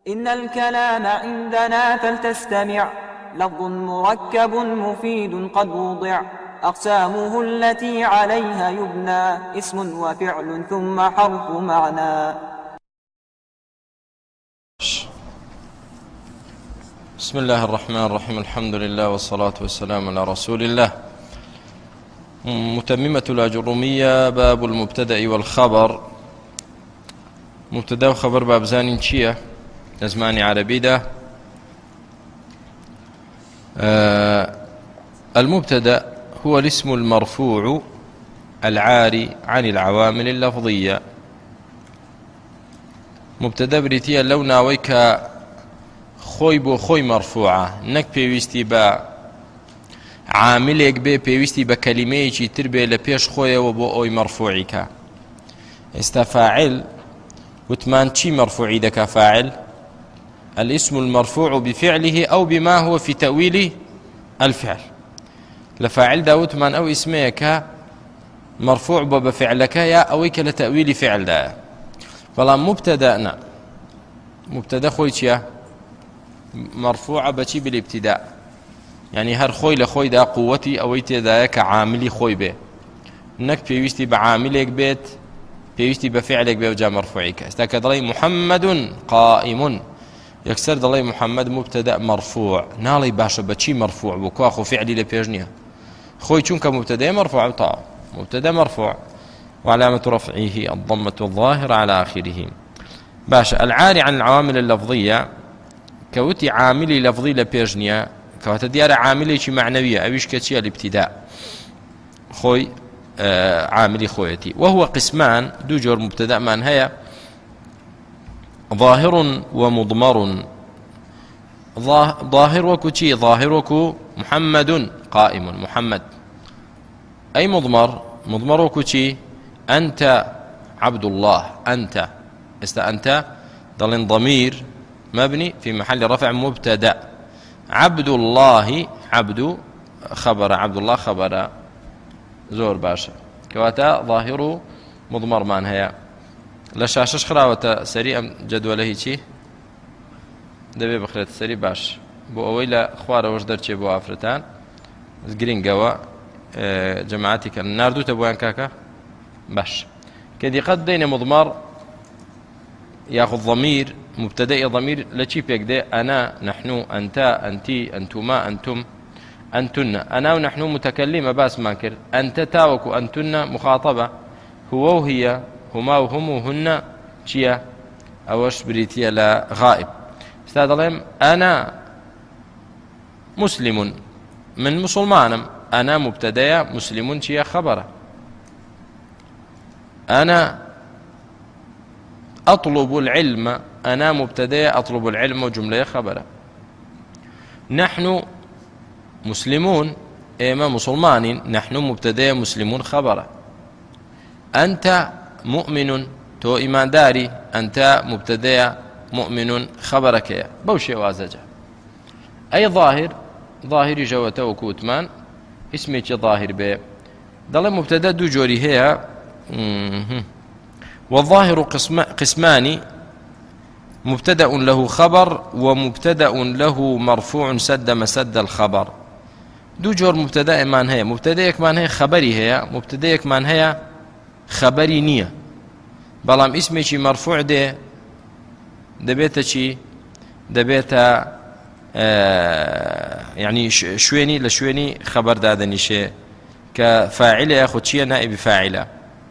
إن الكلام عندنا فلتستمع، لفظ مركب مفيد قد وضع، أقسامه التي عليها يبنى، اسم وفعل ثم حرف معنى. بسم الله الرحمن الرحيم. الحمد لله والصلاة والسلام على رسول الله. متممة الأجرومية. باب المبتدأ والخبر. مبتدأ وخبر باب زانين چییە لە زمانی عەرەبیدا؟ المبتدأ هو الاسم المرفوع العاري عن العوامل اللفظية. مبتدأ بريتيا لو ناويك خۆی بۆ خۆی مەرفوعە، نەک پێویستی بە عاملێک بێ، پێویستی بە کەلیمەیەکی تر بێ لە پێش خۆیەوە بۆ ئەوی مەرفوعیکە. ئێستا فاعل وتمان چی مەرفوعی دەکا؟ فاعل الاسم المرفوع بفعله أو بما هو في تأويل الفعل. لفاعل دا وتمان أو اسميك مرفوع بفعلك يا أويك لتأويل فعل دا. فلا مبتدأنا مبتدأ خويتيا مرفوعة بشي بالابتداء، يعني هر خوي لخوي دا قوتي أويتي داك عاملي خوي به، نك بيوستي بعاملك بيت، بيوستي بفعلك بيه وجا مرفوعيك. استاك دلي محمد قائم، يكسر دلي محمد مبتدأ مرفوع، نالي باشا بشي مرفوع بكو أخو فعلي لبيجنيها خوي چونك مبتدأ مرفوع طاع مبتدأ مرفوع وعلامة رفعه الضمة الظاهرة على آخره. باشا العاري عن العوامل اللفظية كوتي عاملي لفظي لبيجنيا كواتا ديار عاملي شي معنوية أويش كتشي الابتداء خوي عاملي خويتي. وهو قسمان دو جور مبتدأ من هي ظاهر ومضمر. ظاهر وكو شي ظاهر وكو محمد قائم محمد. أي مضمر وكو شي أنت عبد الله أنت أنت ضلن ضمير مبني في محل رفع مبتدأ. عبد الله عبد خبر عبد الله خبر زور باشا كواتا ظاهر مضمر من هي لشاشش خراوة سريع جدوله چی دبي بخرت سريع باش بو اويلا خواره وجدر چه بو افرتان گرینگوا جماعتي كان ناردو تبوان كاكا باش كدي قد دين مضمر ياخذ ضمير مبتدأ ضمير لشي بيقدي أنا نحن أنت أنتي أنتما أنتم أنتن. أنا ونحن متكلمة باس ماكر، أنت تاوك أنتن مخاطبة، هو وهي هما وهم وهن شيا أوش بريتيا لا غائب. استاذ الله أنا مسلم من مسلمان، أنا مبتدأ مسلم شيا خبره. أنا أطلب العلم، أنا مبتدأ أطلب العلم وجملة خبره. نحن مسلمون إما مسلمان، نحن مبتدأ مسلمون خبره. أنت مؤمن تو إيمان داري، أنت مبتدأ مؤمن خبرك بوشي وازجة. أي ظاهر جوته وكوتمان اسمك ظاهر به ضل مبتدأ دو جوري هي. والظاهر قسمان مبتدأ له خبر ومبتدأ له مرفوع سد مسد الخبر. دو جور مبتدأ من هي مبتدأك من هي خبري هي مبتدأك من هي خبري نية بلام اسمي شي مرفوع ده دبيتا شي دبيتا يعني شويني لشويني خبر دادني شيء كفاعل ياخذ شيء نائب فاعله.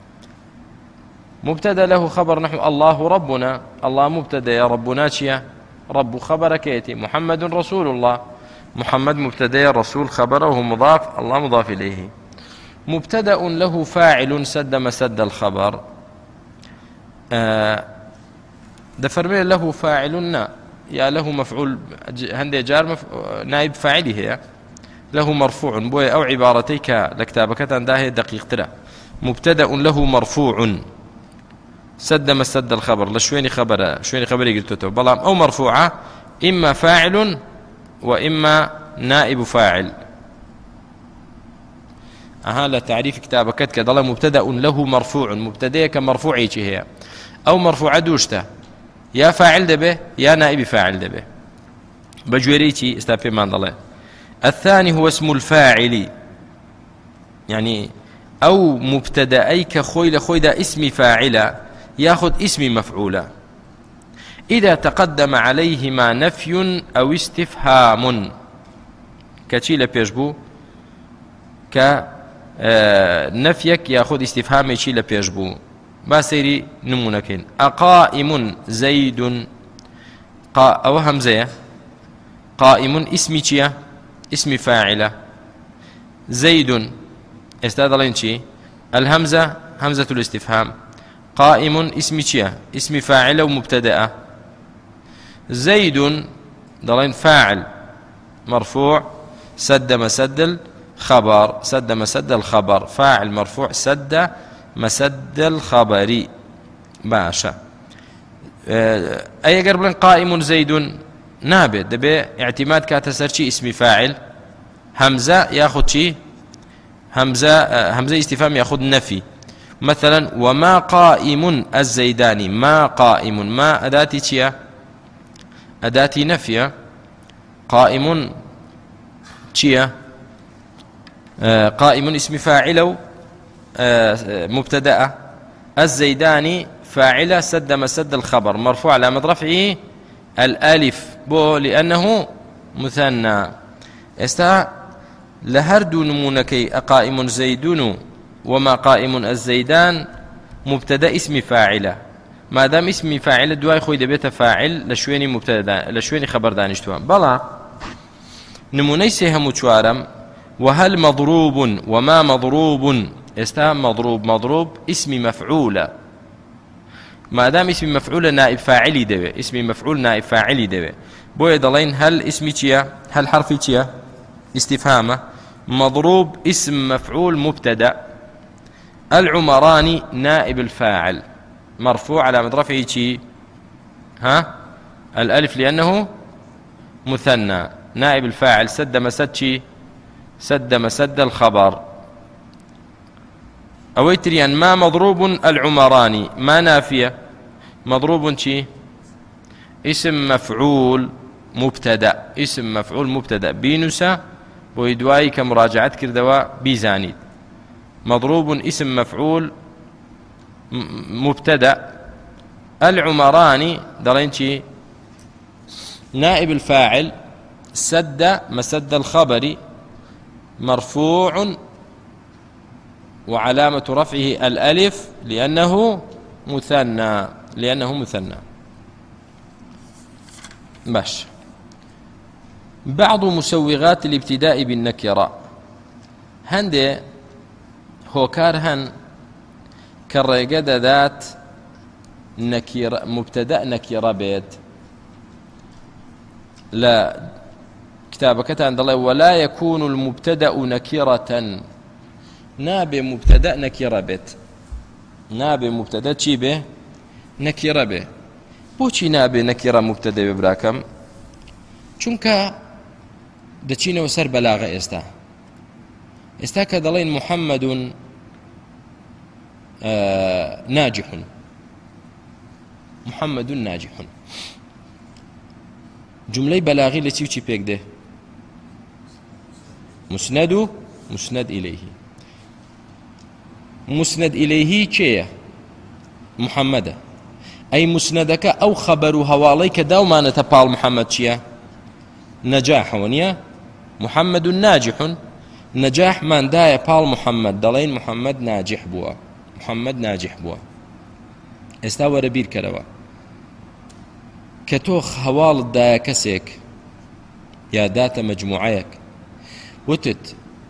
مبتدأ له خبر نحو الله ربنا، الله مبتدأ يا ربنا شيا رب خبرك يأتي. محمد رسول الله، محمد مبتدأ رسول خبره مضاف، الله مضاف إليه. مبتدأ له فاعل سد مسد الخبر. دفرمي له فاعلنا يا له مفعول هندي جار نائب فاعله له مرفوع بوي أو عبارتيك لكتابك تنداه دقيق ترى. مبتدأ له مرفوع سد مسد الخبر لشويني خبر قلتته بلام أو مرفوعة إما فاعل وإما نائب فاعل. هذا تعريف كتابك كضل مبتدأ له مرفوع، مبتدأ كمرفوعي هي أو مرفوعة دوشته يا فاعل دبه يا نائب فاعل دبه بجويريتي استافي ماندله. الثاني هو اسم الفاعل، يعني أو مبتدأيك خوي لخوي دا اسم فاعل ياخذ اسم مفعولا إذا تقدم عليهما نفي أو استفهام كتشي لبيجبو كنفيك ياخذ استفهام يشي لبيجبو. باسيري نمونكين أقائم زيد أو همزة قائم اسمي چيا اسم فاعلة زيد استاذ لينشي الهمزة همزة الاستفهام قائم اسم چيا اسم فاعلة ومبتدأ زيد ضلين فاعل مرفوع سد مسد الخبر سد مسد الخبر فاعل مرفوع سد مسد الخبر باشا. أي قرب قائم زيد نابد دبي اعتماد كاتسرشي اسم فاعل همزة ياخذ شي همزة استفهام ياخذ نفي. مثلا وما قائم الزيداني ما قائم ما أداتي شيا أداتي نفي قائم شيا قائم اسم فاعل مبتدأ الزيداني فاعل سد مسد الخبر مرفوع على رفعه الألف بو لأنه مثنى. استا لهردو نمونكي أقائم زيدون وما قائم الزيدان مبتدأ اسم فاعلة ما دام اسم فاعلة دواي خوي دبيت فاعل لشويني مبتدأ لشويني خبر دانشتوان بلا نموني سيهم وشوارم. وهل مضروب وما مضروب استا مضروب اسم مفعولة ما دام اسم مفعول نائب فاعلي دبي اسم مفعول نائب فاعلي دبي بوي دلين هل اسمي تشيا هل حرفي تشيا استفهامه مضروب اسم مفعول مبتدأ العمراني نائب الفاعل مرفوع على رفعه تشي الألف لأنه مثنى نائب الفاعل سد مسد تشي سد مسد الخبر. أويتريان ما مضروب العمراني ما نافية مضروب شي اسم مفعول مبتدأ اسم مفعول مبتدأ بينسى ويدواي كمراجعة كردوا بيزانيد مضروب اسم مفعول مبتدأ العمراني دلين شي نائب الفاعل سد مسد الخبر مرفوع وعلامة رفعه الألف لأنه مثنى باش. بعض مسوغات الابتداء بالنكرة هندي هوكار هن كالرقادة ذات نكرة مبتدأ نكرة بيت لا كتابك عند الله ولا يكون المبتدأ نكرة نابي مبتدأ نكرة بيت نابي مبتدأ چی به نكرة به بوچی نابي نكرة مبتدأ ببراكم چونکە دەچینەوە سەر بەلاغە ئێستا کە دەڵێن محەممەد ناجح محەممەد ناجح جملەی بەلاغی لە چی و چی پێک دێ مسند و مسند إليه مسند إليه چێیە محەممەدە أي مسندك أو خبر هواليك داومانة بال محمد چيا نجاح ونيا محمد ناجح نجاح من داية بال محمد دلين محمد ناجح بوا محمد ناجح بوا استاور بير كروا كتوخ هوال داية كسيك يا داتا مجموعيك وتت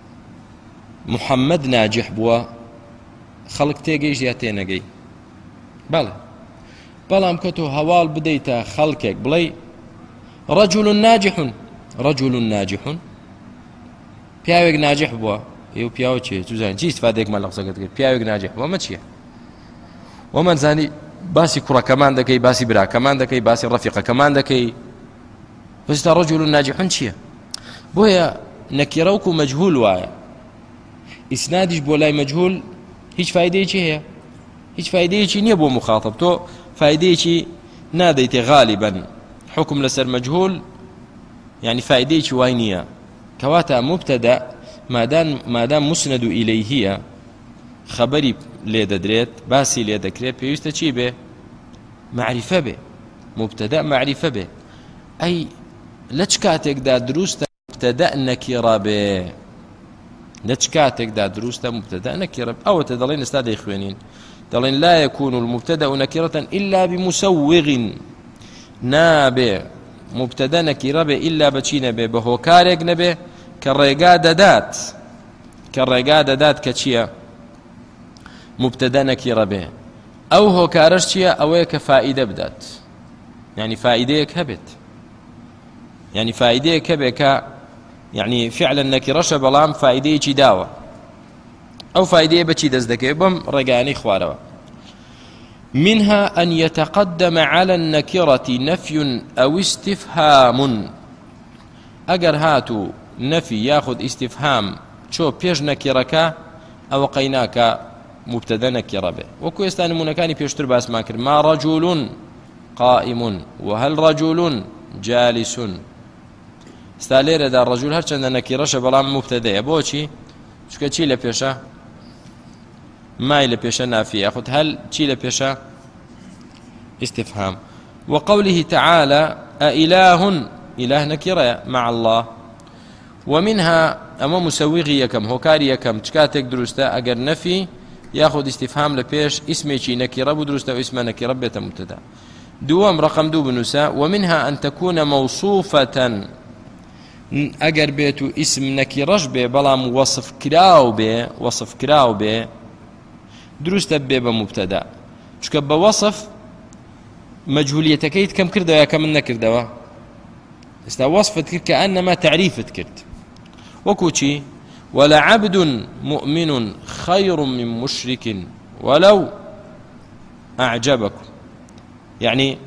محمد ناجح بوا خلق تيجيش يا تينجي بلى بەڵام کە تۆ هەواڵ بدەیتە خەڵکێک بڵێ رجل ناجح پیاوێک ناجح بووە ئێوە پیاوە چێ توزانین چی استفادەیەکمان لە قسەکەت کرد پیاوێک ناجح بووە ئەمە چییە وەمان زانی باسی کوڕەکەمان دەکەی باسی براکەمان دەکەی باسی ڕەفیقەکەمان دەکەی بەستا رجل ناجح چییە بۆیە نەکیرە وەکو مەجهول وایە ئیسنادیش بۆ لای مەجهول هیچ فایدەیەکی هەیە هیچ فایدەیەکی نییە بۆ مخاطب تۆ فایدەیەکی ناديت غالبا حكم لسر مجهول يعني فائدة وينية كواتا مبتدأ ما دام مسند إليه خبري ليدا دريت باسي ليدا كريت بيوستا چي به معرفة به مبتدأ معرفة به أي لچكاتك دا دروستا مبتدأ نكيرا به لچكاتك دا دروستا مبتدأ نكيرا به أو تدلين استاد إخوانين دلين لا يكون المبتدأ نكيرة إلا بمسوغ نابه مبتدأ نكيرا به إلا بچين به بهوكارك نبه كالرقا دادات كچيا مبتدا نكير به او هو كارشتيا او كفائده بدات يعني فائديك هبت يعني فائديك هبك يعني فعلا نكرش بلام فائدي چي داوه او فائدي بچي دزدكي بم رقاني خواروا منها ان يتقدم على النكره نفي او استفهام اگر هاتو نفي ياخذ استفهام شو بيش نكرك او قيناك مبتدا نكره به وكو يستانمون كاني بيشتر باس ماكر ما رجل قائم وهل رجل جالس استالير دا الرجل هر چند نكرش بلام مبتدا بوشي شكا چي لبيشا ما لبيشا نافي ياخذ هل چي لبيشا استفهام وقوله تعالى أإله إله نكره مع الله ومنها أما مسوغي يكم هوكاري يكم تشكاتك درستا أجر نفي ياخذ استفهام لبيش اسمي شي نكره بدرستا واسم نكره بيت مبتدا دوام رقم 2 بنساء ومنها أن تكون موصوفة أجر بيتو اسم نكرش به بلام وصف كراو به درستا به مبتدا شكا بوصف مجهوليتك كم كرده يا كم نكرده استا وصفت كأنما تعريف كرت وكوشي ولعبد مؤمن خير من مشرك ولو أعجبكم يعني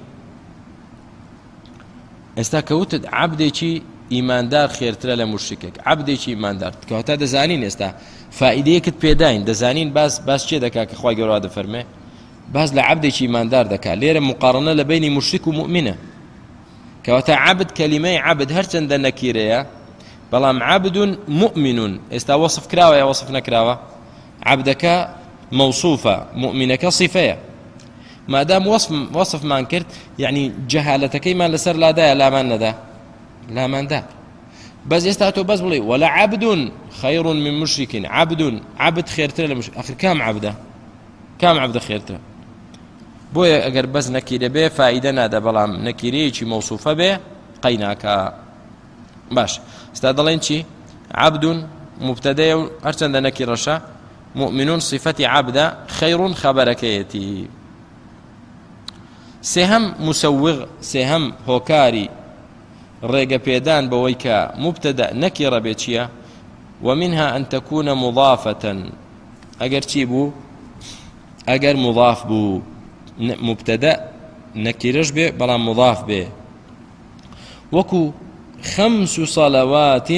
استكوت عبدي إيمان دار خير ترى لمشركك عبدي إيمان دار كهتا دزانين استا فائديك بيداين دزانين باس شي دكا كخوا جواد فرمه باس لعبدي إيمان دار دكا لير مقارنة لبين مشرك ومؤمنة كهتا عبد كلمة عبد هرچند نكيريا بلام عبد مؤمن استا وصف كراوة يا وصف نكراوة عبدك موصوفة مؤمنك صفية ما دام وصف ما انكرت يعني جهالتك ما لسر لا دا لا من دا بس يستاتو بس بلي ولا عبد خير من مشرك عبد خير ترى لمشرك اخر كم عبد خير ترى بويا اگر بس نكيره به فائده نادا بلام نكيري شي موصوفه به قيناك باش استدلين شي عبد مبتدا ارشد نكرشه مؤمن صفه عبد خير خبركيتي سهم مسوغ سهم هوكاري ريغا بيدان بويكا مبتدا نكره بيتشيا ومنها ان تكون مضافه اگر تشيبو اگر مضاف بو مبتدا نكرش به بلا مضاف به وكو 5 صلوات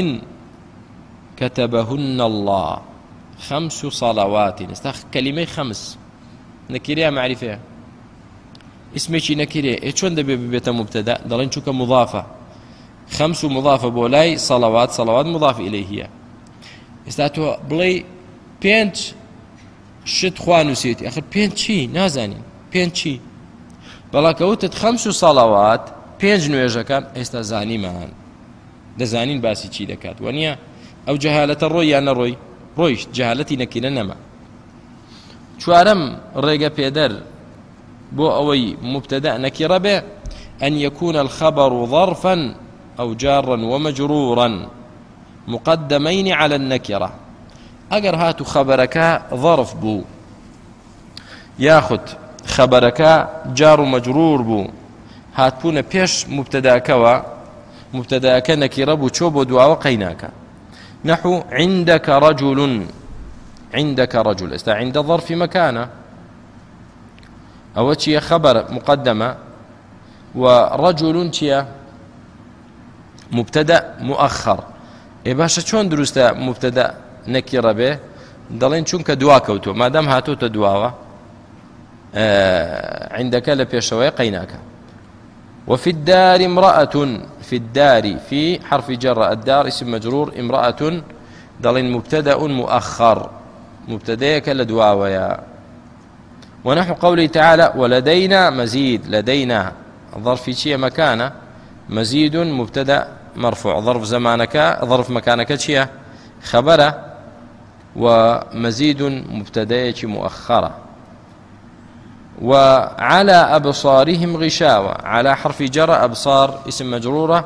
كتبهن الله 5 صلوات استخ كلمه 5 نكريه معرفه اسمي شي نكريه شلون ده بيت مبتدا ضلين شو كمضافه 5 مضافه بولاي صلوات مضاف اليه استاتو بلاي بينت شت خوانو سيتي اخر بينت شي نازاني بينت شي بلا كوتت 5 صلوات بينج نويجا كان استزاني مان دزانين باسي چی دكات ونيا او جهالة الروي انا رويش جهالتي نكينا نما چوارم ريغا بيدر بو اوي مبتدا نكره به ان يكون الخبر ظرفا او جارا ومجرورا مقدمين على النكره اگر هاتو خبرك ظرف بو ياخذ خبرك جار ومجرور بو هاتبونا بيش مبتدا كان نكره بو چوب دعاء قيناك نحو عندك رجل است عند ظرف مكانه او شيء خبر مقدمه ورجل شيء مبتدا مؤخر اي باشا شلون درست مبتدا نكره به دلين چونك دعاء كوتو ما دام هاتو تدعاء عندك لبيشوي قيناك وفي الدار امرأة في الدار في حرف جر الدار اسم مجرور امرأة ضل مبتدأ مؤخر مبتدأك لدواويا ونحو قوله تعالى ولدينا مزيد لدينا ظرف شيء مكانه مزيد مبتدأ مرفوع ظرف مكانك شيء خبره ومزيد مبتدأ مؤخرة وعلى أبصارهم غشاوة على حرف جر أبصار اسم مجرورة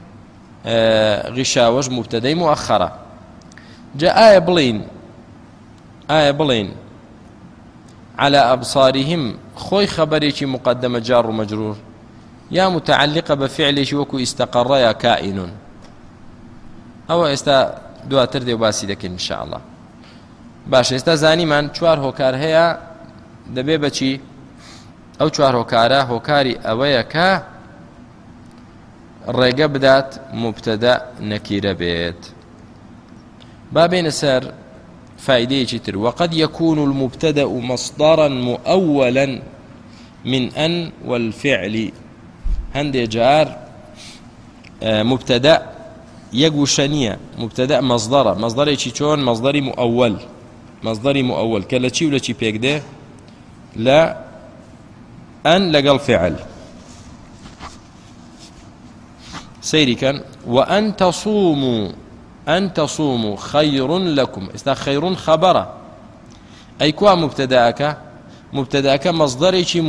غشاوة مبتدأ مؤخرة جاء آية بلين على أبصارهم خوي خبريك مقدمة جار ومجرور يا متعلقة بفعل وكو استقر يا كائن أو دواتر دي وباسي لك إن شاء الله باش زاني من چوار هوكار هيا دبي بچي أو چوار هوكارا هوكاري أويا كا الرقا بدات مبتدأ نكير بيت بابين سر فائدة جتر وقد يكون المبتدأ مصدرا مؤولا من أن والفعل هندي جار مبتدأ يقوشنية مبتدأ مصدري چون مصدري مؤول كلا چي ولا چي بيكده لا أن لقل فعل سيري كان وأن تصوموا خير لكم خير خبره أي كوا مبتدأك مصدري چي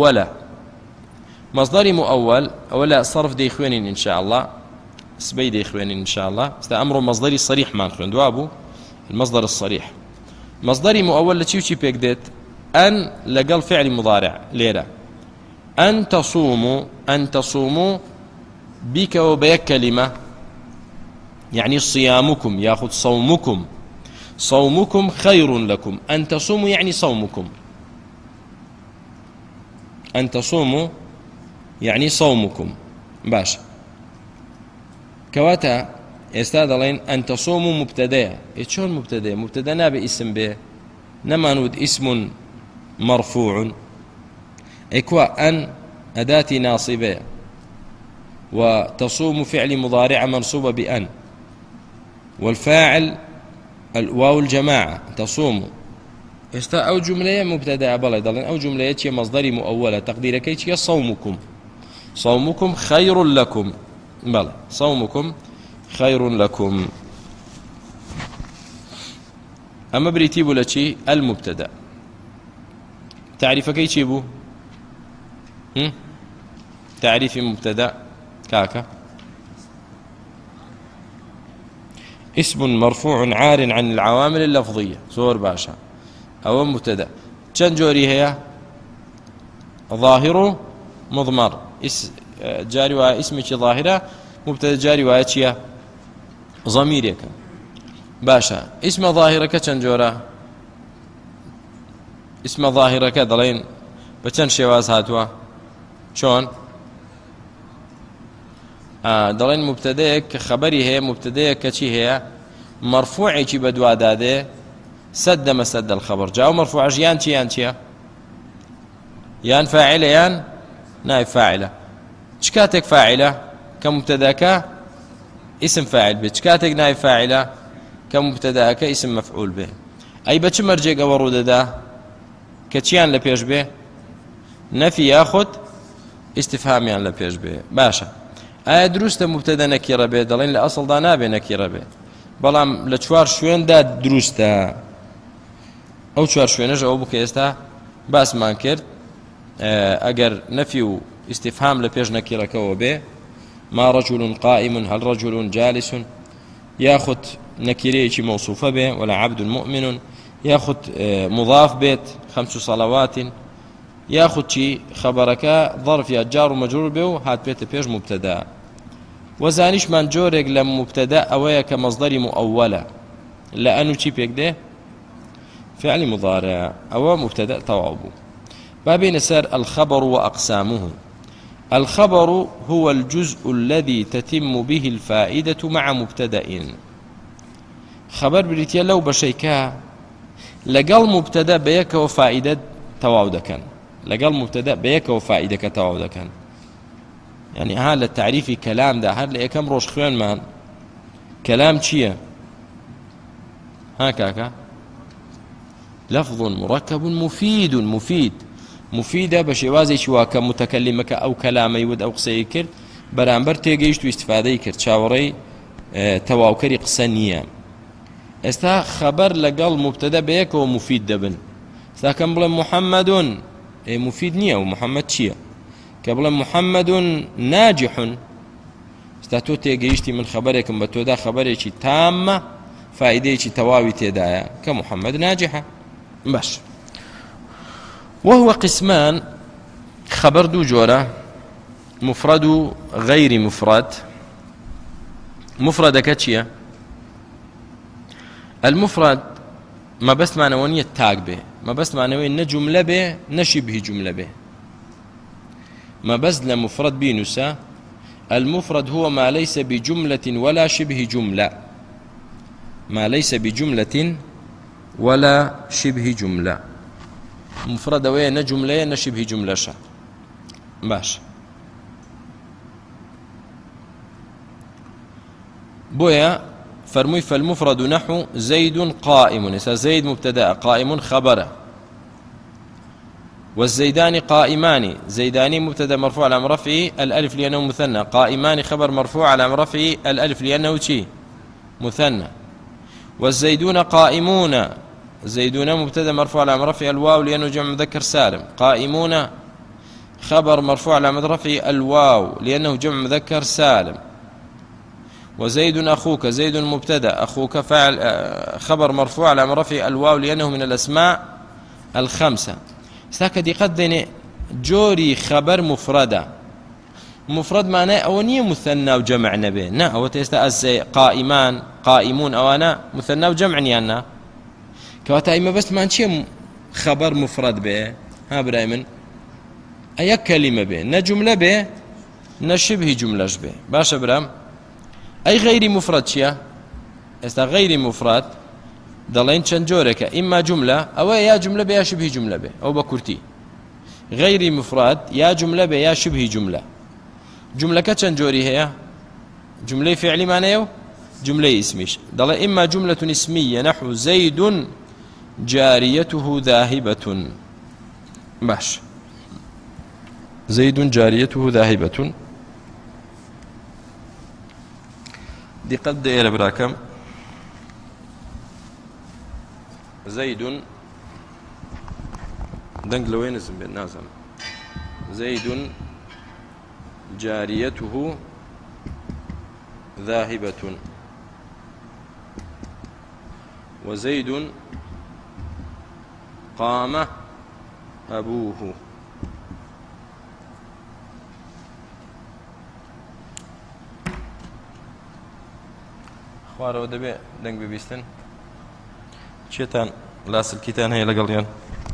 مصدري مؤول أولا صرف دي إخوانين إن شاء الله سبي دي إخوانين إن شاء الله أمر مصدري صريح ما نخوان دوابو المصدر الصريح مصدري مؤول لتشي بيكدت أن لقل فعل مضارع ليرة أن تصوموا بك وبيك كلمة يعني صيامكم ياخذ صومكم خير لكم أن تصوموا يعني صومكم أن تصوموا يعني صومكم باش كواتا استاذ لين أن تصوموا مبتدأ شلون مبتدأ نابي اسم به نمانود اسم مرفوع اكوا أن أداة ناصبة وتصوم فعل مضارع منصوبة بأن والفاعل الواو الجماعة تصوم أو جملة مبتدأ بلا أو جملة مصدري مؤولة تقدير كيتش صومكم خير لكم بلا صومكم خير لكم أما بريتيب لشي المبتدأ تعريف كيتش بو تعريف مبتدأ كاكا اسم مرفوع عار عن العوامل اللفظية زور باشا أو مبتدأ چند جوري هي ظاهر مضمر جاري واسمك ظاهرة مبتدأ جاري واتشيا ضميرك باشا اسم ظاهرك چند جورا اسم ظاهرك دلين بچند شواز هاتوا شون دلين مبتدأك خبري هي مبتدأك كشي هي مرفوعي كي بدوا داده سد مسد الخبر جاء مرفوع يان تشيا يان فاعله يان نائب فاعله شكاتك فاعله كمبتداك اسم فاعل به شكاتك نائب فاعله كمبتداك اسم مفعول به اي بچ مرجع ورود ده كچيان لپیش به نفي ياخذ استفهام يعني لپیش به باشا اي دروست مبتدا نكره به دلين لاصل دا نابه نكره به بلام لچوار شوين دا دروسته او چوار شوينج او بك استا باس مان کرد اگر نفي و استفهام لپیش نكره كو به ما رجل قائم هل رجل جالس ياخذ نكره شي موصوفه به ولا عبد مؤمن ياخذ مضاف بيت 5 صلوات ياخذ شي خبرك ظرف يا جار ومجرور به هات بيت بيش مبتدا وزانيش من جورك لم مبتدا اويا كمصدر مؤوله لانه شي بيكده فعل مضارع او مبتدا توابو بابين سر الخبر واقسامه الخبر هو الجزء الذي تتم به الفائده مع مبتدا خبر بريتيا لو بشيكا لقل مبتدا بيك وفائده تواودكن لقل مبتدا بيك وفائدك تواودكن يعني ها للتعريف كلام ده هل لكم روش خوان مان كلام چییە ها كاكا لفظ مركب مفيد مفيدة بشوازي شواكا متكلمك أو كلامي ود أو قصي كرد برامبر تيجيشتو استفادة كرد شاوري تواوكري قصانية استا خبر لقل مبتدا بيك ومفيد دبن استا كم بلا محمد مفيد نية ومحمد شيا كبلا محمد ناجح استا تو تيجيشتي من خبرك بتو دا خبرك تامة فائدة تواوي تدايا كمحمد ناجحة باش وهو قسمان خبر دو جورة مفرد غير مفرد مفرد كتشيا المفرد ما بس معنوية تاج به ما بس معنوية نجملة به نشبه جملة به ما بس لمفرد بينسا المفرد هو ما ليس بجملة ولا شبه جملة ما ليس بجملة ولا شبه جملة مفرد وين جملة نشبه جملة شا باش بويا فرمي فالمفرد نحو زيد قائم زيد مبتدا قائم خبره والزيدان قائمان زيدان مبتدا مرفوع على رفعه الالف لانه مثنى قائمان خبر مرفوع على رفعه الالف لانه شي مثنى والزيدون قائمون زيدون مبتدا مرفوع على رفعه الواو لانه جمع مذكر سالم قائمون خبر مرفوع على رفعه الواو لانه جمع مذكر سالم وزيد أخوك زيد مبتدا أخوك فاعل خبر مرفوع على رفعه الواو لأنه من الأسماء الخمسة ساكدي قد جوري خبر مفردة مفرد معناه أونية مثنى وجمع نبي نا أو تستأز قائمان قائمون أو أنا مثنى وجمع نيانا كواتا إما بس ما نشي خبر مفرد به ها برايمن أي كلمة به نجملة به نشبه جملة به باش برام أي غير مفرد شيء استا غير مفرد دلين چند جورك إما جملة أو يا جملة بيا شبه جملة به أو بكرتي غير مفرد يا جملة بيا شبه جملة جملة كچند جوري هي جملة فعلي معناه جملة اسميش دل إما جملة اسمية نحو زيد جاريته ذاهبة باش زيد جاريته ذاهبة دي قد إلى براكم زيد دنقل وين اسم بالنازم زيد جاريته ذاهبة وزيد قام أبوه خوارەوە دەبێ دەنگ ببیستن چێتان لاسلکیتان هەیە لەگەڵیان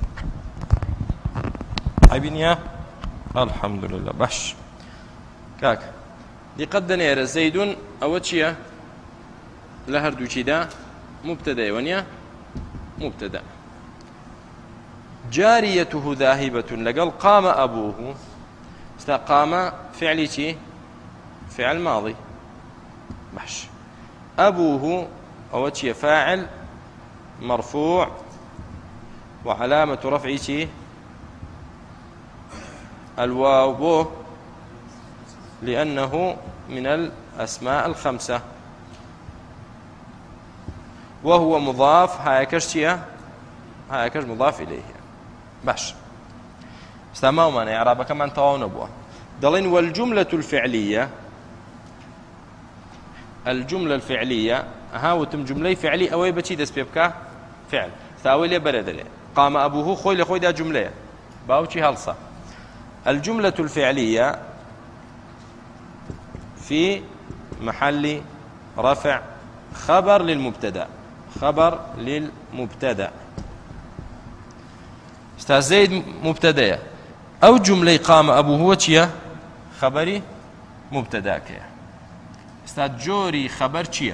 ئەبینیە الحەمدولله باش کاک دیقەت دەنێرە زەیدون ئەوە چییە لە هەردووچیدا مبتەدەیەوە نییە مبتەدا جاريته ذاهبة لقال قام أبوه قام فعلي چی فعل ماضي باش أبوه أو شيء فاعل مرفوع وعلامة رفعه شيء الواو بو لأنه من الأسماء الخمسة وهو مضاف هاكش مضاف إليه باش استمعوا معنا إعرابه كمان تواون أبوه دلين والجملة الفعلية الجملة الفعلية هاوتم جملة فعلية أوي بشي دس بيبكا فعل ثاوي لي بردله قام أبوه خوي لخوي دا جملة باوشي هلصة الجملة الفعلية في محل رفع خبر للمبتدا استاذ زيد مبتدا أو جملة قام أبوه وشيا خبري مبتدا كيا استاذ جوري خبر چیه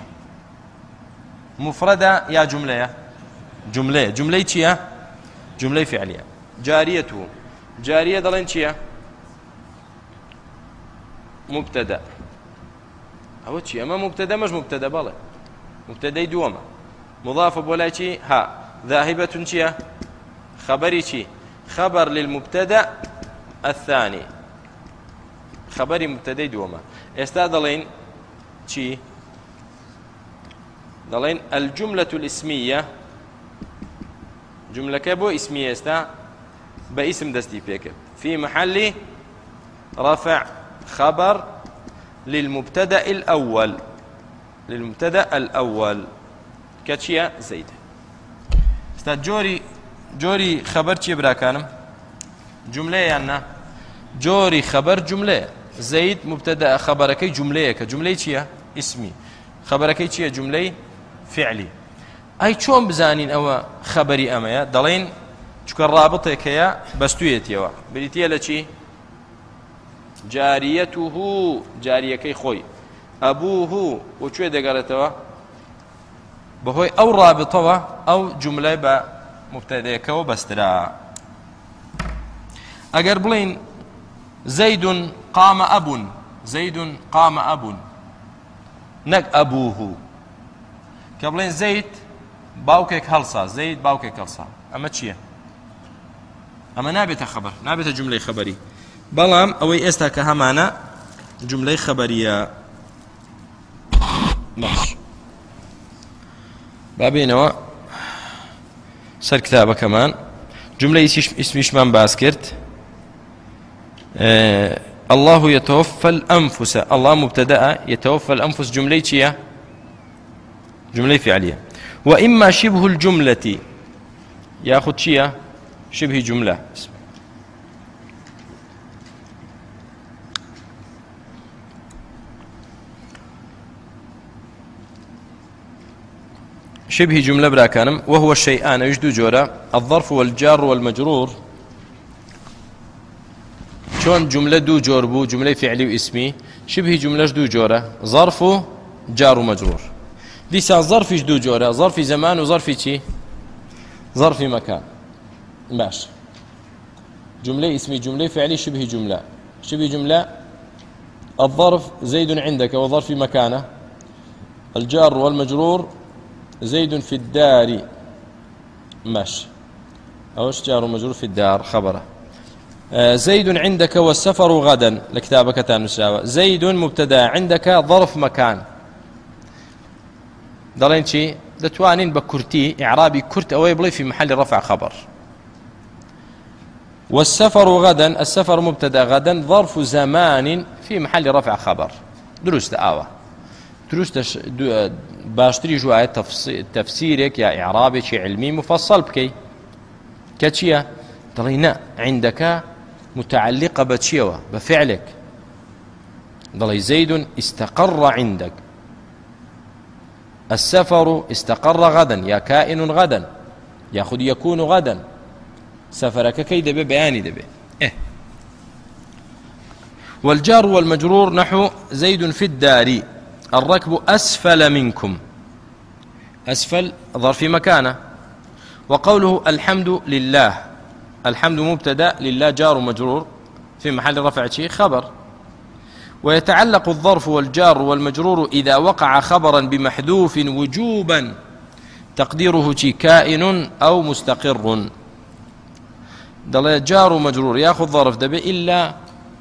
مفردة يا جملة چیه جملة فعلية جاريته جارية دلين چیه مبتدأ أو شيء أما مبتدأ مش مبتدأ بله مبتدأ دوما مضاف بولا شيء ها ذاهبة شيء خبري شيء خبر للمبتدأ الثاني خبري مبتدأ دوما استادلين شيء دلين الجملة الاسمية جملة كبو اسمية استا باسم دستي بيك في محل رفع خبر للمبتدأ الأول كاتشيا زيد استا جوري خبر چی براكانم جملة يعني جوري خبر جملة زيد مبتدأ خبركي جملة كجملة چيا اسمي خبركي چيا جملة فعلي أي چۆن بزانين أو خبري أمايا دلين چونکە رابطێک هەیە بەستوویەتیەوە بریتە لە چی جاریەته جاریەکەی خۆی ئەبوه و کوێ دەگەڕێتەوە بەهۆی ئەو رابطەوە ئەو جوملە بە مبتەدەیەکەوە بەسترا ئەگەر بڵین زەید قام ئەبون زەید قام ئەبون نەک ئەبوه کە بڵین زەید باوکێک هەڵسا زەید باوکێک هەڵسا ئەمە چییە ئەمە نابێتە خەبەر نابێتە جوملەی خەبەری بەڵام ئەوەی ئێستا کە هەمانە جوملەی خەبەریە باش بابێنەوە سەر کتابەکەمان جوملەی ئیسمیشمان باس کرد الله يتوفى الأنفس الله مبتدأ يتوفى الأنفس جملة چية جملة فعلية وإما شبه الجملة ياخذ چية شبه جملة شبه جملة براكانم وهو الشيئان يجدو جورا الظرف والجار والمجرور شون جملة دو جور بو جملة فعلي واسمي شبه جملة دو جورا ظرف جار ومجرور ديسا ظرف دو جورا ظرف زمان وظرف چي ظرف مكان باش جملة اسمي جملة فعلي شبه جملة الظرف زيد عندك وظرف مكانه الجار والمجرور زيد في الدار ماشي أوش جار ومجرور في الدار خبره زيد عندك والسفر غدا لكتابك تانساوى زيد مبتدا عندك ظرف مكان دلين شي دتوانين بكرتي إعرابي كرت أو يبلي في محل رفع خبر والسفر غدا السفر مبتدا غدا ظرف زمان في محل رفع خبر دروست آوى دروست باشتري جواية تفسيرك يا إعرابي شي علمي مفصل بكي كتشيا دلينا عندك متعلقة بتشيوة بفعلك ضلي زيد استقر عندك السفر استقر غدا يا كائن غدا ياخذ يكون غدا سفرك كي دبي بياني دبي والجار والمجرور نحو زيد في الدار الركب أسفل منكم أسفل ظرف مكانه وقوله الحمد لله الحمد مبتدا لله جار ومجرور في محل رفع شيء خبر ويتعلق الظرف والجار والمجرور إذا وقع خبرا بمحذوف وجوبا تقديره شيء كائن أو مستقر دل جار ومجرور ياخذ ظرف دبي إلا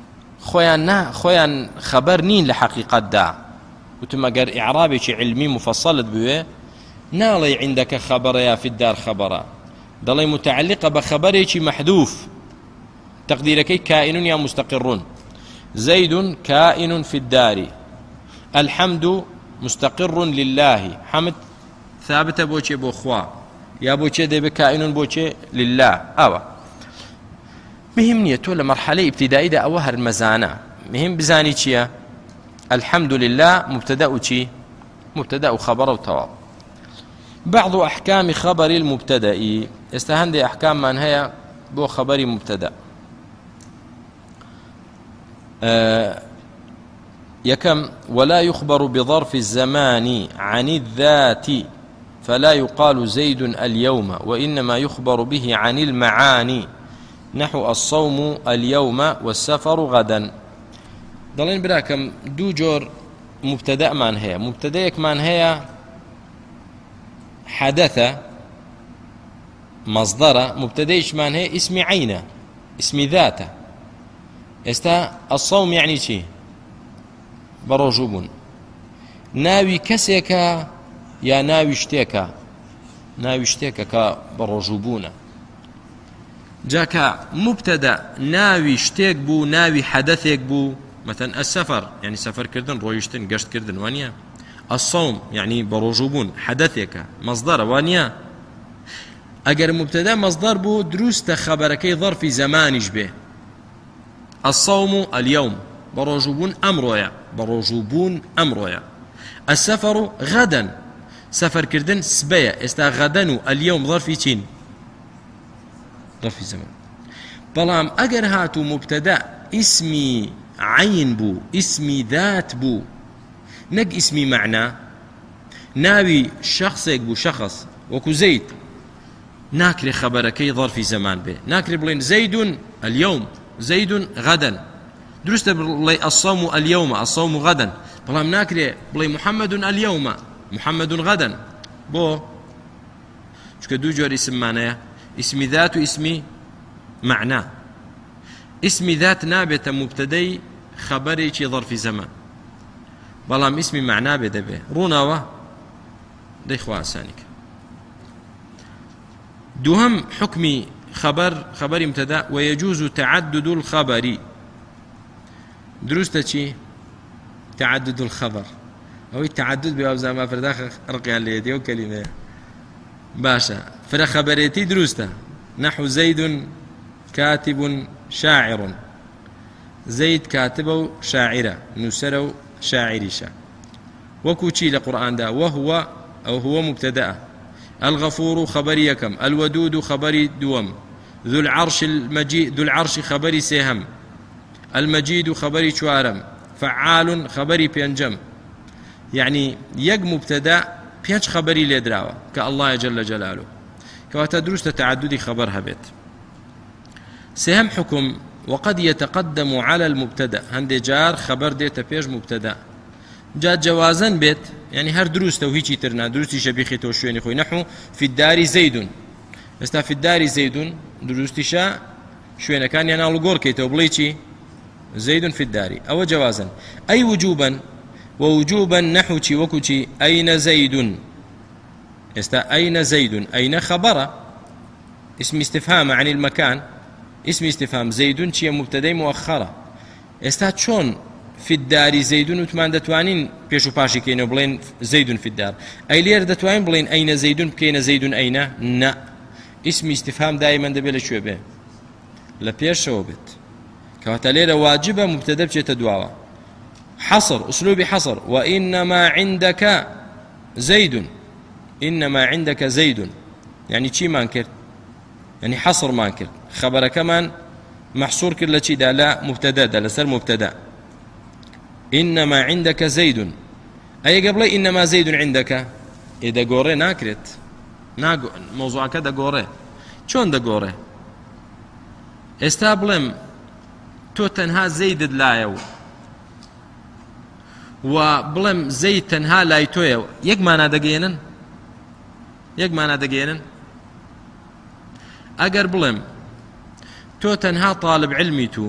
خويا خبر نين لحقيقة دا وتم قال إعرابي شيء علمي مفصل بيه نالي عندك خبر يا في الدار خبرا ضلي متعلقة بخبر شيء محذوف تقديرك كائن يا مستقر زيد كائن في الدار الحمد مستقر لله حمد ثابت بوشي بوخوا يا بوشي دي بكائن بوشي لله أوا مهم نيتو لمرحلة ابتدائية دا أوهر المزانة مهم بزاني چيا الحمد لله مبتدأ چي مبتدأ خبر وتواب بعض أحكام خبر المبتدأ استهندي أحكام من هي بو خبر مبتدأ يكم ولا يخبر بظرف الزمان عن الذات فلا يقال زيد اليوم وإنما يخبر به عن المعاني نحو الصوم اليوم والسفر غدا دەڵێن براکەم دوو جۆر مبتدەمان هەیە. مبتدەیەکمان هەیە حەدەثە مەصدەرە، مبتدەیەکمان هەیە ئیسمی عەینە، ئیسمی ذاتە. ئێستا الصەوم یعنی چی؟ بەڕۆژوو بوون. ناوی کەسێکە یا ناوی شتێکە؟ ناوی شتێکە کە بەڕۆژوو بوونە. جاکە مبتدە ناوی شتێک بوو، ناوی حەدەثێک بوو، مثلا السفر يعني سفرکردن، ڕۆیشتن، گەشتکردن، وانە. الصوم يعني بەڕۆژوو بوون، حەدەثێکە، مەصدەرە، وانە. ئەگەر مبتدا مەصدەر بوو دروستە خەبەرەکەی ظەرفی زەمانیش بێ. الصوم اليوم بەڕۆژوو بوون ئەمڕۆیە، بەڕۆژوو بوون ئەمڕۆیە. السفر غدا سفرکردن سبەیە. ئێستا غەدەن و اليوم ظەرفی چین؟ ظەرفی زەمان. بەڵام ئەگەر هاتوو مبتدا ئیسمی عین بوو، ئیسمی ذات بوو، نەک ئیسمی مەعنا، ناوی شخصێک بوو، شەخص وەکو زەید، ناکرێ خەبەرەکەی ظەرفی زەمان بێ. ناکرێ بڵێن زەیدون اليوم، زەیدون غەدەن. دروستە بڵێ الصەوم اليوم، الصەوم غەدەن، بەڵام ناکرێ بڵێ محەممەدون اليوم، محەممەدون غەدەن. بۆ؟ چونکە دوو جۆر ئیسممانەیە، ئیسمی ذات و ئیسمی مەعنا. ئیسمی ذات نابێتە مبتدەی خەبەرێکی ظەرفی زەمان، بەڵام ئیسمی مەعنا بێ دەبێ. ڕووناوە دەیخوا ئاسانیکە. دووهەم حکمی خەبەری مبتدا ويجوز تعدد الخبر. دروستە چی؟ تعدد الخبر. ئەوەی تعدد بێ وابزانما فرداخ ڕقیان لێ دێ و کەلیمەیە باشە. فرە خەبەرێتی دروستە. نحو زەید كاتب شاعر، زەید کاتبە و شاعرە، نووسەرە و شاعریشە. وەکو چی لە قورئاندا؟ وهو ئەو هو مبتدأ، الغفور خبري يكم، الودود خبري دوم، ذو العرش المجيد، ذو العرش خبري سيهم، المجيد خبري شوارم، فعال خبري بينجم. يعني يق مبتدا بينج خبري لدراوة كالله جل جلاله، كواتا دروس تعدد خبرها بيت. سهم حكم وقد يتقدم على المبتدا، هندي جار خبر ديتا بيج مبتدا، جاء جوازا بيت يعني هر دروس توهيجي ترنا دروسي شبيخي توشويني خوي. نحو في الدار زيد، استا في الدار زيد دروستي شا شوينا كان ينال غوركي تو بليتي زيد في الدار او جوازا. اي وجوبا ووجوبا نحو تشي وكوتشي اين زيد، استا اين زيد، اين خبر اسم استفهام عن المكان، اسم استفهام زيد تشي مبتدا مؤخره. استا شون في الدار زيد وتمان دتوانين بيشو باشي كينو بلين زيد في الدار. اي لير دتوانين بلين اين زيد، كاين زيد اين؟ نا، اسم استفهام دائما دبل شو به لا بيشو بت كواتا ليره واجبه مبتدا بشي تدواوا. حصر اسلوب حصر، وانما عندك زيد، انما عندك زيد يعني شي مانكر، يعني حصر مانكر، خبر كمان محصور كل شيء ده لا مبتدا، ده لسر مبتدا. إنما عندك زيد، أي قبل إنما زيد عندك، إذا قوري ناكرت موضوع كذا قوري شون ده قوري استابلم تو تنها زيد لا يو وبلم زيد تنها لا يتويو يك ما دقينا أقر بلم تو تنها طالب علمي تو،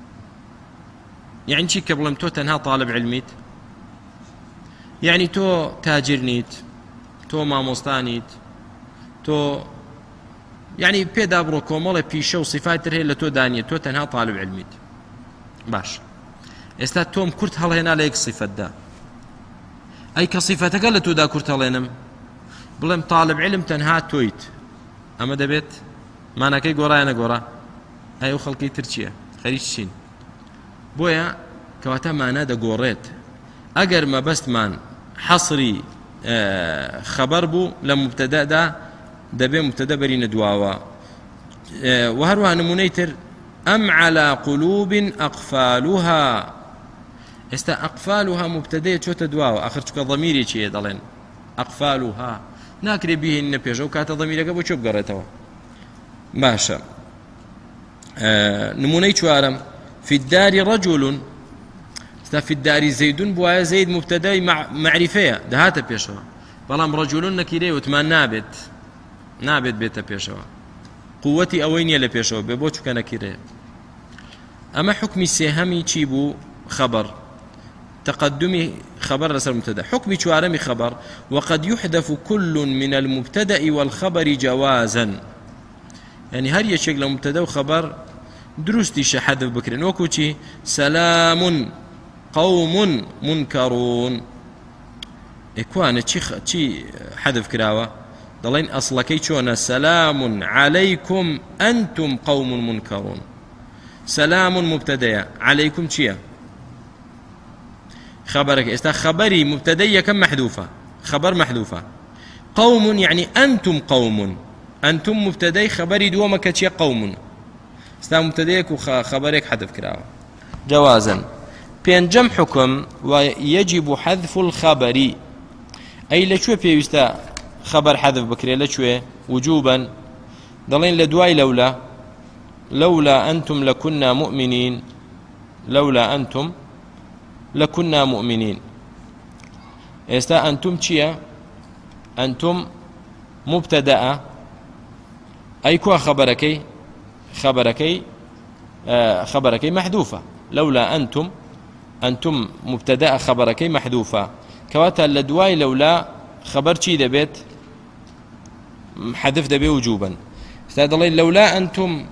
يعني شي قبل تو تنها طالب علميت، يعني تو تاجر نيت، تو مامۆستانیت، تو يعني بيدا بروكومولا بيشو صفات هي اللي تو دانية، تو تنها طالب علميت. باش استا توم كرت هل هنا ليك صفة دا اي كصفتك اللي تو دا كرت هلينم بلم طالب علم تنها تويت، اما دبيت ما انا كي قورا انا قورا اي خلقي ترشيه خريج شين بويا كواتا معنا دا قوريت. اگر ما بست مان حصري خبر بو لمبتدا دا دبي مبتدا برين دواوا. وهروها نمونيتر ام على قلوب اقفالها، استا اقفالها مبتدا شو تدواوا اخر شو ضميري شي دلين اقفالها ناكري به النبيجو كاتا ضميرك ابو شو بقريتوا باشا. نموني شوارم في الدار رجل، في الدار زيد بوايا زيد مبتدا معرفية دهات بيشوا بلام رجل نكيري وتمان نابت بيت بيشوا قوتي أوين يلي بيشوا ببوش كان نكيري أما حكم السهمي تشيبو خبر تقدمي خبر رسل المبتدا حكم شوارمي خبر وقد يحذف كل من المبتدا والخبر جوازا يعني هر يشيك لمبتدا وخبر دروستي شحذف بكرين وكوشي سلام قوم منكرون إكوان تشي حذف كراوة ضلين أصلكي شونا سلام عليكم أنتم قوم منكرون سلام مبتدأ عليكم تشيا خبرك استا خبري مبتدأ كم محذوفة خبر محذوفة قوم يعني أنتم قوم أنتم مبتدأ خبري دوما كتشيا قوم استا مبتدأك وخبرك حذف كراوة جوازا بينجم حكم ويجب حذف الخبر أي لشوي بيستا خبر حذف بكري لشوي وجوبا ضلين لدواي لولا أنتم لكنا مؤمنين لولا أنتم لكنا مؤمنين استا أنتم تشيا أنتم مبتدأ أي كوا خبركي محذوفة لولا أنتم مبتدأ خبركي محذوفة كواتا لدواي لولا خبر شي دبيت حذف دبي وجوبا استاذ الله لولا أنتم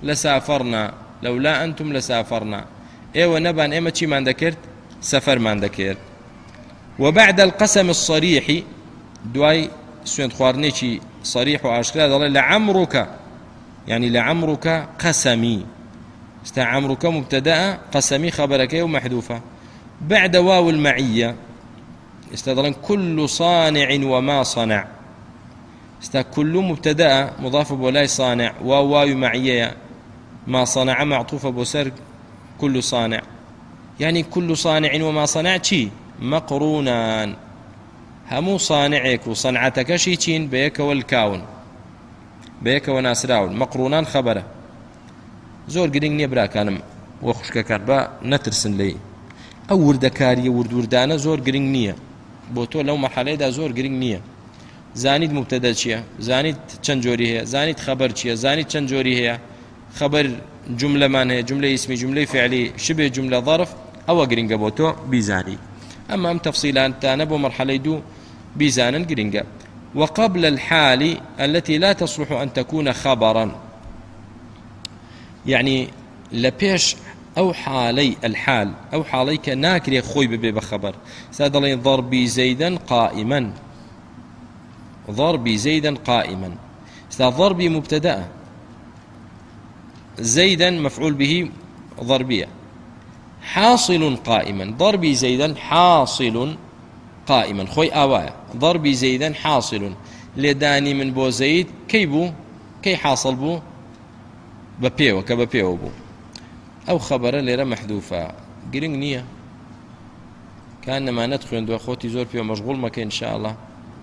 لسافرنا ايوه نبان ايما شي ما ذكرت سفر ما ذكرت وبعد القسم الصريح دواي سوين خوارنيشي صريح وعشقلا الله لعمرك يعني لعمرك قسمي عمرك مبتدأ قسمي خبرك ومحذوفة بعد واو المعية استدرن كل صانع وما صنع كل مبتدأ مضاف ولا صانع واو معية ما صنع معطوف بسر كل صانع يعني كل صانع وما صنع شي مقرونان همو صانعك وصنعتك شيء بيك والكاون بيك وناسراون مقرونان خبره زور قرينگ نییە براکانم وە خوشکەکان بە نەترسن لێی ئەو وردەکاریە وردانە زۆر گرنگ نییە بۆ تۆ لەو مەرحەلەیەدا زۆر گرنگ نییە زانیت مبتەدە چییە زانیت چەند جۆری هەیە زانیت خەبەر چییە زانیت چەند جۆری هەیە خەبەر جوملەمان هەیە جوملەی اسمی جوملەی فعلی شبه جوملە ظرف ئەوە گرنگە بۆ تۆ بیزانی ئەمە ئەم تەفسیلانتانە بۆ مەرحەلەی دوو بیزانن گرنگە وقبل الحال التي لا تصلح أن تكون خبرا يعني لبيش أو حالي الحال أو حالي كناكري خوي بخبر سادلين ضربي زيدا قائما ضربي مبتدأ زيدا مفعول به ضربية حاصل قائما ضربي زيدا حاصل قائما خوي آوايا ضربي زيدا حاصل لداني من بو زيد كي حاصل بو ببيو كببيو بو أو خبر ليرة محذوفة قرنق نية كأنما ندخل عند أخوتي زور بيو مشغول ما كان إن شاء الله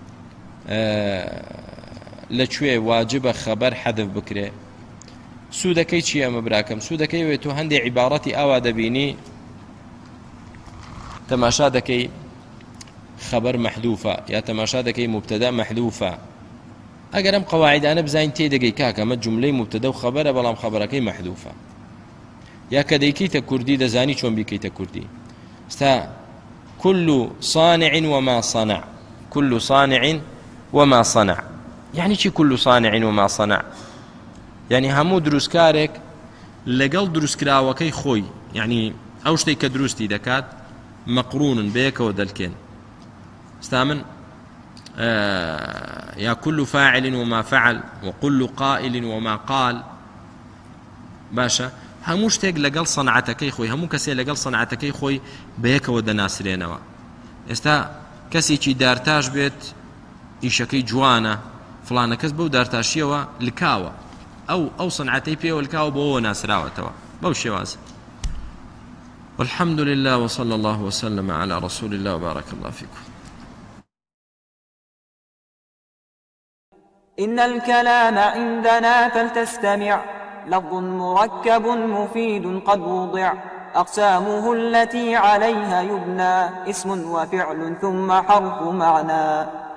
لشوي واجب خبر حذف بكري سودكي شيء مبراكم سودكي ويتو هندي عبارتي أو دبيني تماشادكي خبر محذوفة يا تماشادكي مبتدا محذوفة أقرم قواعد أنا بزاين تيدقي كاكا ما جملة مبتدا وخبر بلام خبركي محذوفة يا كديكي تكردي دزاني شون بيكي تكردي كل صانع وما صنع يعني شي كل صانع وما صنع يعني همو دروس كارك لقل دروس كراوكي خوي يعني أو شتي كدروستي دكات مقرون بيك ودلكين استامن يا كل فاعل وما فعل وكل قائل وما قال باشا همو شتێک لەگەڵ صنعەتەکەی خۆی هەموو کەسێ لەگەڵ صنعەتەکەی خۆی بەیەکەوە دەناسرێنەوە ئێستا کەسێکی دارتاش بێت ئیشەکەی جوانە فڵانە کەس بەو دارتاشیەوە لکاوە ئەو صنعەتەی پێوە لکاوە بۆەوە ناسراوەتەوە بەو شێوازە والحمد لله وصلى الله وسلم على رسول الله وبارك الله فيكم إن الكلام عندنا فلتستمع لفظ مركب مفيد قد وضع أقسامه التي عليها يبنى اسم وفعل ثم حرف معنى